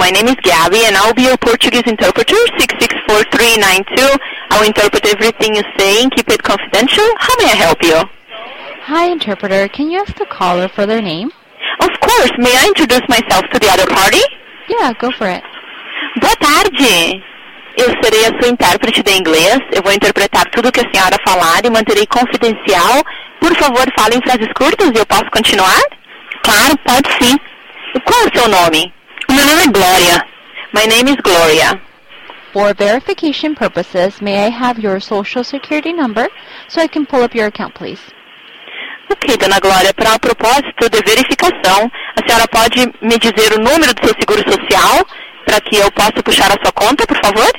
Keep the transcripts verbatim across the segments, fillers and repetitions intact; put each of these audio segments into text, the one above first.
My name is Gabby, and I'll be your Portuguese interpreter, six six four three nine two. I'll interpret everything you say and keep it confidential. How may I help you? Hi, interpreter. Can you ask the caller for their name? Of course. May I introduce myself to the other party? Yeah, go for it. Boa tarde. Eu serei a sua intérprete de inglês. Eu vou interpretar tudo que a senhora falar e manterei confidencial. Por favor, fale em frases curtas e eu posso continuar? Claro, pode sim. Qual é o seu nome? Meu nome é Glória. My name is Gloria. For verification purposes, may I have your social security number so I can pull up your account, please? Ok, dona Glória, para o propósito de verificação, a senhora pode me dizer o número do seu seguro social para que eu possa puxar a sua conta, por favor?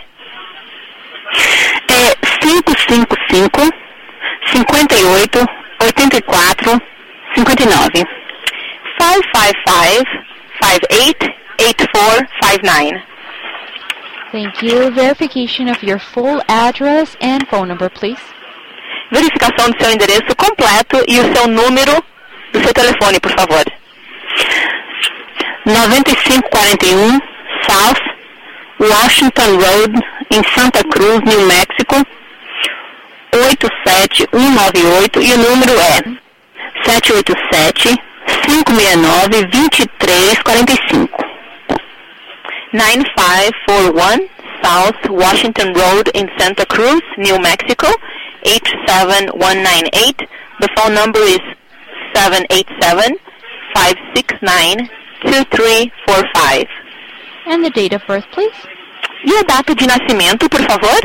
É cinco cinco cinco, cinco oito, oito quatro, cinco nove. five five five, five eight, eight four five nine. Thank you. Verification of your full address and phone number, please. Verificação do seu endereço completo e o seu número do seu telefone, por favor. nove cinco quatro um South Washington Road, em Santa Cruz, New Mexico, oito sete um nove oito, e o número é sete oito sete, cinco seis nove, dois três quatro cinco. nine five four one South Washington Road in Santa Cruz, New Mexico, eight seven one nine eight. The phone number is seven eight seven, five six nine, two three four five. And the date of birth, please. E a data de nascimento, por favor?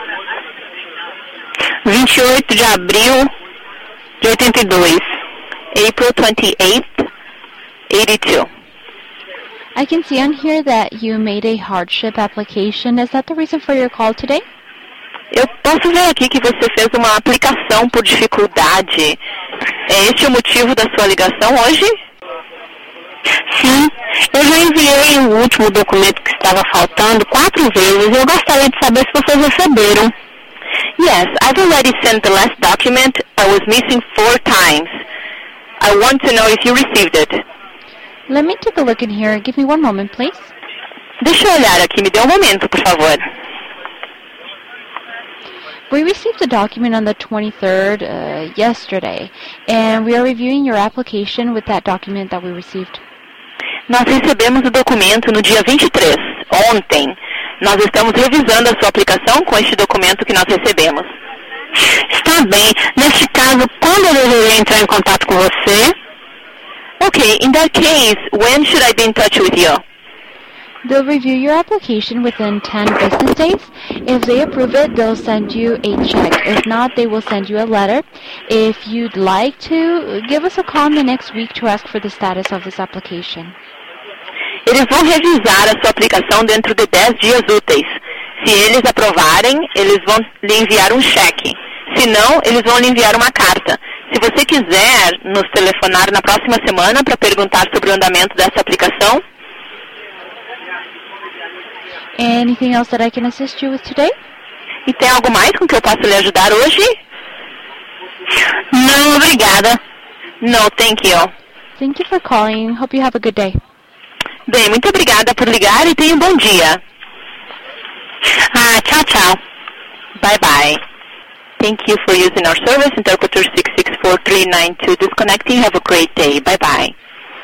vinte e oito de abril de oitenta e dois. April twenty-eighth, eighty-two. I can see on here that you made a hardship application. Is that the reason for your call today? Eu posso ver aqui que você fez uma aplicação por dificuldade. É este o motivo da sua ligação hoje? Sim, eu já enviei o último documento que estava faltando quatro vezes. Eu gostaria de saber se vocês receberam. Yes, I've already sent the last document. I was missing four times. I want to know if you received it. Let me take a look in here. Give me one moment, please. Deixa eu olhar aqui. Me dê um momento, por favor. We received the document on the twenty-third, uh, yesterday, and we are reviewing your application with that document that we received. Nós recebemos o documento no dia vinte e três, ontem. Nós estamos revisando a sua aplicação com este documento que nós recebemos. Está bem. Neste caso, quando eu deveria entrar em contato com você? Okay, in that case, when should I be in touch with you? They'll review your application within ten business days. If they approve it, they'll send you a check. If not, they will send you a letter. If you'd like to, give us a call in the next week to ask for the status of this application. Eles vão revisar a sua aplicação dentro de dez dias úteis. Se eles aprovarem, eles vão lhe enviar um cheque. Se não, eles vão lhe enviar uma carta. Se você quiser nos telefonar na próxima semana para perguntar sobre o andamento dessa aplicação. Anything else that I can assist you with today? E tem algo mais com que eu posso lhe ajudar hoje? Não, obrigada. No, thank you. Thank you for calling. Hope you have a good day. Bem, muito obrigada por ligar e tenha um bom dia. Ah, tchau, tchau. Bye, bye. Thank you for using our service. Interpreter six six four three nine two disconnecting. Have a great day. Bye, bye.